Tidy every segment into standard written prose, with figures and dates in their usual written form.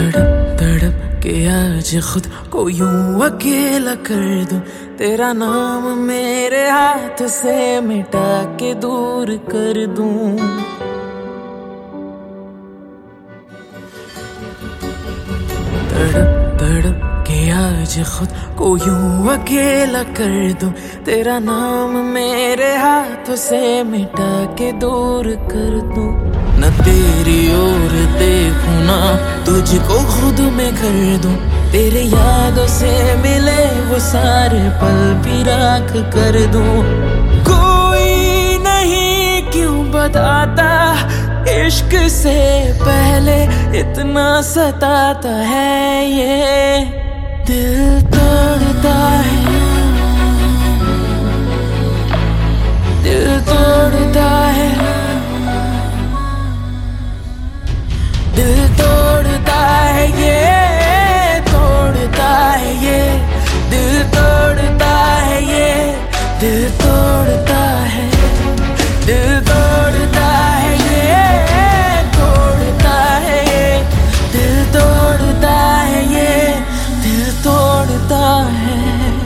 तड़प तड़प के आज खुद को यूं अकेला कर दूं, तेरा नाम मेरे हाथ से मिटा के दूर कर दूं। तड़प तड़प के आज खुद को यूं अकेला कर दूं, तेरा नाम मेरे हाथों से मिटा के दूर कर दूं। न तेरी ओर देखूं ना तुझको खुद में कर दूं, तेरे यादों से मिले वो सारे पल भी राख कर दूं। कोई नहीं क्यों बताता इश्क से पहले इतना सताता है ये दिल तोड़ता है, दिल तोड़ता है, दिल तोड़ता है ये, तोड़ता है ये, दिल तोड़ता है ये, दिल तोड़ता है, दिल तोड़ता है ये, तोड़ता है ये, दिल तोड़ता है ये, दिल तोड़ता है।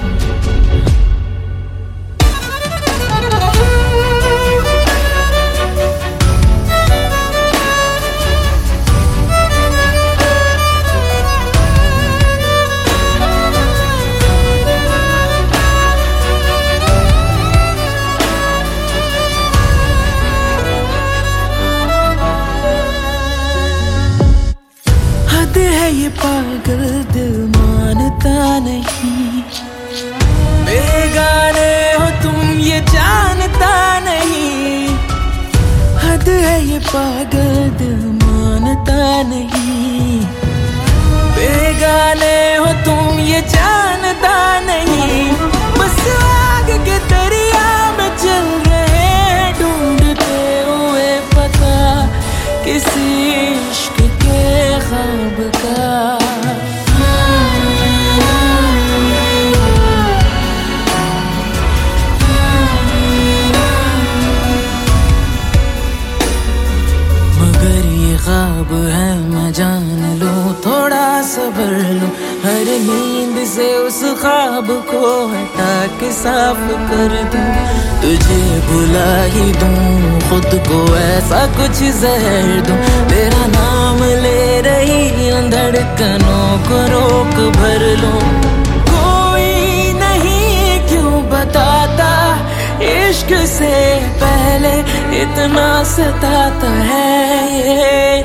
है ये पागल दिल मानता नहीं, बेगाने हो तुम ये जानता नहीं। हद है ये पागल दिल मानता नहीं, बेगाने हो तुम ये जानता नहीं। बस आग के दरिया में चल रहे ढूंढते हुए पता किसी इश्क के ख्वाब का। मगर ये ख्वाब है मैं जान लूं, थोड़ा सब्र लूं, हर नींद से उस ख्वाब को हटा के साफ कर दूं। तुझे भुला ही दूं, खुद को ऐसा कुछ जहर दूं, तेरा नाम ले रही उन धड़कनों को रोक भर लूं। कोई नहीं क्यों बताता इश्क से पहले इतना सताता है ये